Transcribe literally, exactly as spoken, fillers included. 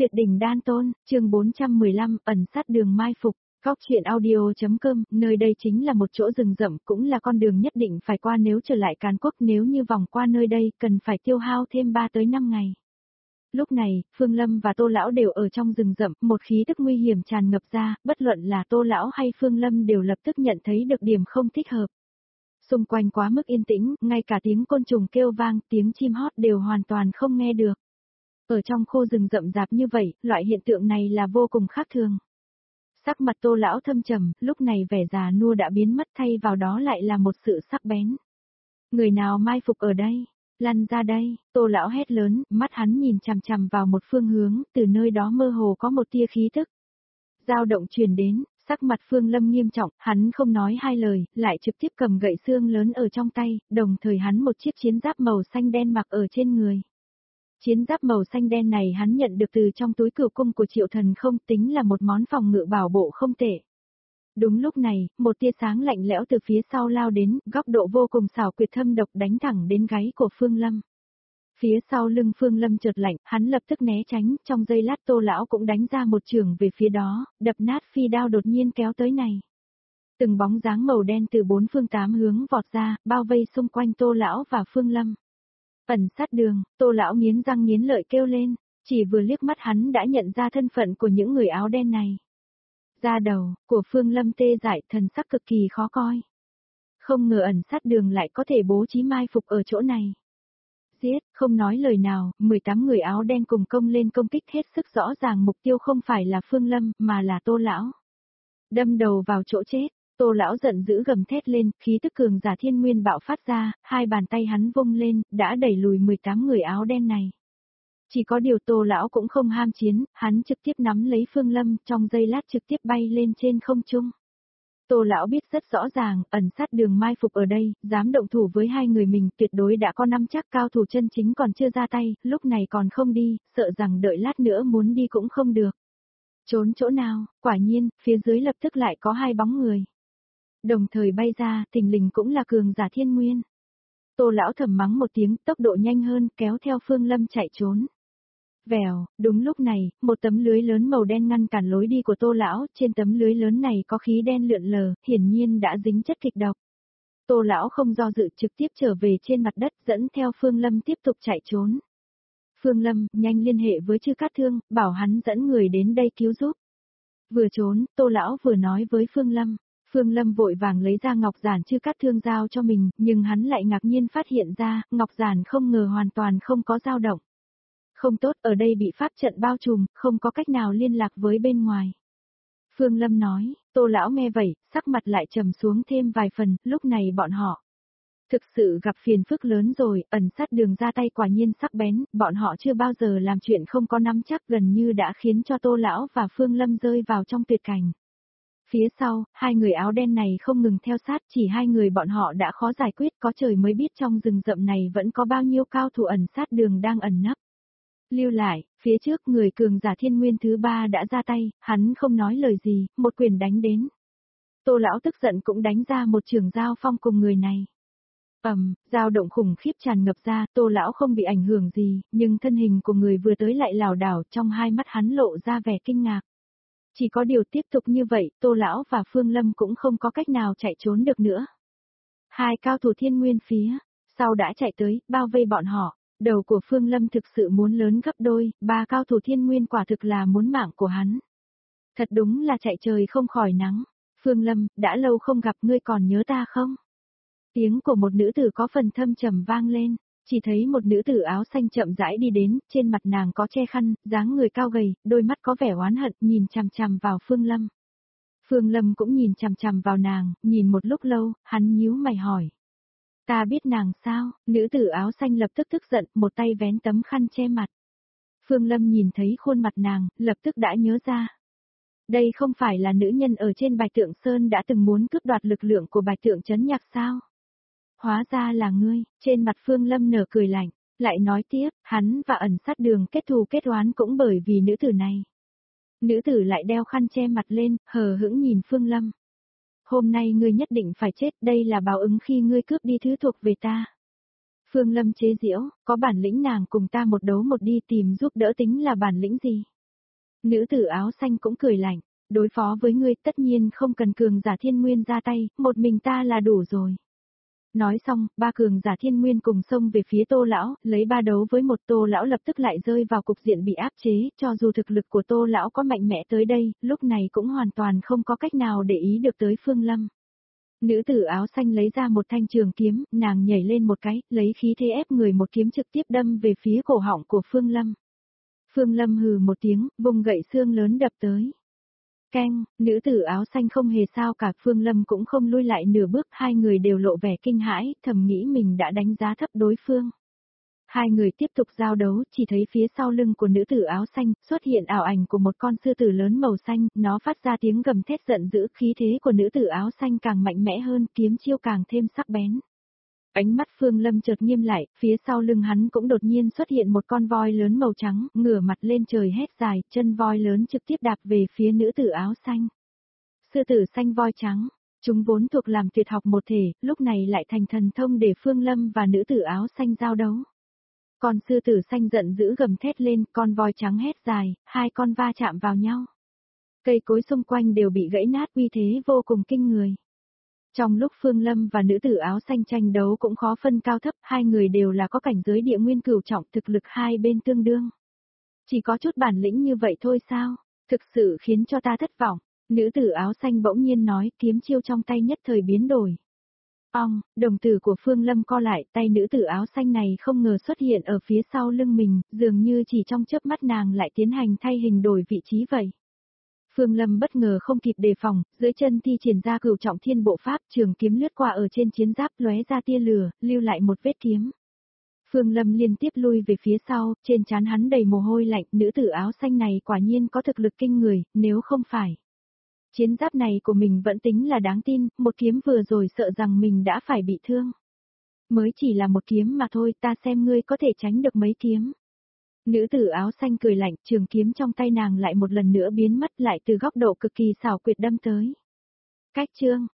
Tuyệt đỉnh đan tôn, chương bốn trăm mười lăm, ẩn sát đường mai phục. Góc truyện audio.com, nơi đây chính là một chỗ rừng rậm, cũng là con đường nhất định phải qua nếu trở lại Càn Quốc, nếu như vòng qua nơi đây, cần phải tiêu hao thêm ba tới năm ngày. Lúc này, Phương Lâm và Tô Lão đều ở trong rừng rậm, một khí tức nguy hiểm tràn ngập ra, bất luận là Tô Lão hay Phương Lâm đều lập tức nhận thấy được điểm không thích hợp. Xung quanh quá mức yên tĩnh, ngay cả tiếng côn trùng kêu vang, tiếng chim hót đều hoàn toàn không nghe được. Ở trong khu rừng rậm rạp như vậy, loại hiện tượng này là vô cùng khác thường. Sắc mặt Tô Lão thâm trầm, lúc này vẻ già nua đã biến mất, thay vào đó lại là một sự sắc bén. Người nào mai phục ở đây? Lăn ra đây, Tô Lão hét lớn, mắt hắn nhìn chằm chằm vào một phương hướng, từ nơi đó mơ hồ có một tia khí tức. Dao động truyền đến, sắc mặt Phương Lâm nghiêm trọng, hắn không nói hai lời, lại trực tiếp cầm gậy xương lớn ở trong tay, đồng thời hắn một chiếc chiến giáp màu xanh đen mặc ở trên người. Chiến giáp màu xanh đen này hắn nhận được từ trong túi cửu cung của Triệu Thần không, tính là một món phòng ngự bảo bộ không tệ. Đúng lúc này, một tia sáng lạnh lẽo từ phía sau lao đến, góc độ vô cùng xảo quyệt thâm độc đánh thẳng đến gáy của Phương Lâm. Phía sau lưng Phương Lâm chợt lạnh, hắn lập tức né tránh, trong giây lát Tô Lão cũng đánh ra một chưởng về phía đó, đập nát phi đao đột nhiên kéo tới này. Từng bóng dáng màu đen từ bốn phương tám hướng vọt ra, bao vây xung quanh Tô Lão và Phương Lâm. Ẩn sát đường, Tô Lão nghiến răng nghiến lợi kêu lên, chỉ vừa liếc mắt hắn đã nhận ra thân phận của những người áo đen này. Da đầu của Phương Lâm tê dại, thần sắc cực kỳ khó coi. Không ngờ ẩn sát đường lại có thể bố trí mai phục ở chỗ này. Giết, không nói lời nào, mười tám người áo đen cùng công lên công kích, hết sức rõ ràng mục tiêu không phải là Phương Lâm, mà là Tô Lão. Đâm đầu vào chỗ chết. Tô Lão giận dữ gầm thét lên, khí tức cường giả thiên nguyên bạo phát ra, hai bàn tay hắn vung lên, đã đẩy lùi mười tám người áo đen này. Chỉ có điều Tô Lão cũng không ham chiến, hắn trực tiếp nắm lấy Phương Lâm, trong giây lát trực tiếp bay lên trên không trung. Tô Lão biết rất rõ ràng, ẩn sát đường mai phục ở đây, dám động thủ với hai người mình tuyệt đối đã có năm chắc, cao thủ chân chính còn chưa ra tay, lúc này còn không đi, sợ rằng đợi lát nữa muốn đi cũng không được. Trốn chỗ nào? Quả nhiên, phía dưới lập tức lại có hai bóng người. Đồng thời bay ra, thình lình cũng là cường giả thiên nguyên. Tô Lão thầm mắng một tiếng, tốc độ nhanh hơn, kéo theo Phương Lâm chạy trốn. Vèo, đúng lúc này, một tấm lưới lớn màu đen ngăn cản lối đi của Tô Lão, trên tấm lưới lớn này có khí đen lượn lờ, hiển nhiên đã dính chất kịch độc. Tô Lão không do dự trực tiếp trở về trên mặt đất, dẫn theo Phương Lâm tiếp tục chạy trốn. Phương Lâm, nhanh liên hệ với Chư Cát Thương, bảo hắn dẫn người đến đây cứu giúp. Vừa trốn, Tô Lão vừa nói với Phương Lâm. Phương Lâm vội vàng lấy ra ngọc giản Chư Cát Thương giao cho mình, nhưng hắn lại ngạc nhiên phát hiện ra, ngọc giản không ngờ hoàn toàn không có dao động. Không tốt, ở đây bị pháp trận bao trùm, không có cách nào liên lạc với bên ngoài. Phương Lâm nói, Tô Lão nghe vậy, sắc mặt lại trầm xuống thêm vài phần, lúc này bọn họ thực sự gặp phiền phức lớn rồi, ẩn sát đường ra tay quả nhiên sắc bén, bọn họ chưa bao giờ làm chuyện không có nắm chắc, gần như đã khiến cho Tô Lão và Phương Lâm rơi vào trong tuyệt cảnh. Phía sau, hai người áo đen này không ngừng theo sát, chỉ hai người bọn họ đã khó giải quyết, có trời mới biết trong rừng rậm này vẫn có bao nhiêu cao thủ ẩn sát đường đang ẩn nấp. Lưu lại, phía trước người cường giả thiên nguyên thứ ba đã ra tay, hắn không nói lời gì, một quyền đánh đến. Tô Lão tức giận cũng đánh ra một trường giao phong cùng người này. Ầm, dao động khủng khiếp tràn ngập ra, Tô Lão không bị ảnh hưởng gì, nhưng thân hình của người vừa tới lại lảo đảo, trong hai mắt hắn lộ ra vẻ kinh ngạc. Chỉ có điều tiếp tục như vậy, Tô Lão và Phương Lâm cũng không có cách nào chạy trốn được nữa. Hai cao thủ thiên nguyên phía sau đã chạy tới, bao vây bọn họ. Đầu của Phương Lâm thực sự muốn lớn gấp đôi, ba cao thủ thiên nguyên quả thực là muốn mạng của hắn. Thật đúng là chạy trời không khỏi nắng. Phương Lâm, đã lâu không gặp, ngươi còn nhớ ta không? Tiếng của một nữ tử có phần thâm trầm vang lên, chỉ thấy một nữ tử áo xanh chậm rãi đi đến, trên mặt nàng có che khăn, dáng người cao gầy, đôi mắt có vẻ oán hận, nhìn chằm chằm vào Phương Lâm. Phương Lâm cũng nhìn chằm chằm vào nàng, nhìn một lúc lâu, hắn nhíu mày hỏi. Ta biết nàng sao? Nữ tử áo xanh lập tức tức giận, một tay vén tấm khăn che mặt. Phương Lâm nhìn thấy khuôn mặt nàng, lập tức đã nhớ ra. Đây không phải là nữ nhân ở trên Bạch Tượng Sơn đã từng muốn cướp đoạt lực lượng của Bạch Tượng Trấn Nhạc sao? Hóa ra là ngươi, trên mặt Phương Lâm nở cười lạnh, lại nói tiếp, hắn và ẩn sát đường kết thù kết oán cũng bởi vì nữ tử này. Nữ tử lại đeo khăn che mặt lên, hờ hững nhìn Phương Lâm. Hôm nay ngươi nhất định phải chết, đây là báo ứng khi ngươi cướp đi thứ thuộc về ta. Phương Lâm chế giễu, có bản lĩnh nàng cùng ta một đấu một đi, tìm giúp đỡ tính là bản lĩnh gì? Nữ tử áo xanh cũng cười lạnh, đối phó với ngươi tất nhiên không cần cường giả thiên nguyên ra tay, một mình ta là đủ rồi. Nói xong, ba cường giả thiên nguyên cùng xông về phía Tô lão, lấy ba đấu với một. Tô lão lập tức lại rơi vào cục diện bị áp chế, cho dù thực lực của Tô lão có mạnh mẽ tới đây, lúc này cũng hoàn toàn không có cách nào để ý được tới Phương Lâm. Nữ tử áo xanh lấy ra một thanh trường kiếm, nàng nhảy lên một cái, lấy khí thế ép người một kiếm trực tiếp đâm về phía cổ họng của Phương Lâm. Phương Lâm hừ một tiếng, vùng gậy xương lớn đập tới. Keng, nữ tử áo xanh không hề sao cả, Phương Lâm cũng không lui lại nửa bước, hai người đều lộ vẻ kinh hãi, thầm nghĩ mình đã đánh giá thấp đối phương. Hai người tiếp tục giao đấu, chỉ thấy phía sau lưng của nữ tử áo xanh xuất hiện ảo ảnh của một con sư tử lớn màu xanh, nó phát ra tiếng gầm thét giận dữ, khí thế của nữ tử áo xanh càng mạnh mẽ hơn, kiếm chiêu càng thêm sắc bén. Ánh mắt Phương Lâm chợt nghiêm lại, phía sau lưng hắn cũng đột nhiên xuất hiện một con voi lớn màu trắng, ngửa mặt lên trời hét dài, chân voi lớn trực tiếp đạp về phía nữ tử áo xanh. Sư tử xanh voi trắng, chúng vốn thuộc làm tuyệt học một thể, lúc này lại thành thần thông để Phương Lâm và nữ tử áo xanh giao đấu. Con sư tử xanh giận dữ gầm thét lên, con voi trắng hét dài, hai con va chạm vào nhau. Cây cối xung quanh đều bị gãy nát, uy thế vô cùng kinh người. Trong lúc Phương Lâm và nữ tử áo xanh tranh đấu cũng khó phân cao thấp, hai người đều là có cảnh giới địa nguyên cửu trọng, thực lực hai bên tương đương. Chỉ có chút bản lĩnh như vậy thôi sao, thực sự khiến cho ta thất vọng. Nữ tử áo xanh bỗng nhiên nói, kiếm chiêu trong tay nhất thời biến đổi. Ong, đồng tử của Phương Lâm co lại, tay nữ tử áo xanh này không ngờ xuất hiện ở phía sau lưng mình, dường như chỉ trong chớp mắt nàng lại tiến hành thay hình đổi vị trí vậy. Phương Lâm bất ngờ không kịp đề phòng, dưới chân thi triển ra cửu trọng thiên bộ pháp, trường kiếm lướt qua ở trên chiến giáp, lóe ra tia lửa, lưu lại một vết kiếm. Phương Lâm liên tiếp lui về phía sau, trên trán hắn đầy mồ hôi lạnh, nữ tử áo xanh này quả nhiên có thực lực kinh người, nếu không phải. Chiến giáp này của mình vẫn tính là đáng tin, một kiếm vừa rồi sợ rằng mình đã phải bị thương. Mới chỉ là một kiếm mà thôi, ta xem ngươi có thể tránh được mấy kiếm. Nữ tử áo xanh cười lạnh, trường kiếm trong tay nàng lại một lần nữa biến mất, lại từ góc độ cực kỳ xảo quyệt đâm tới. Cách chương,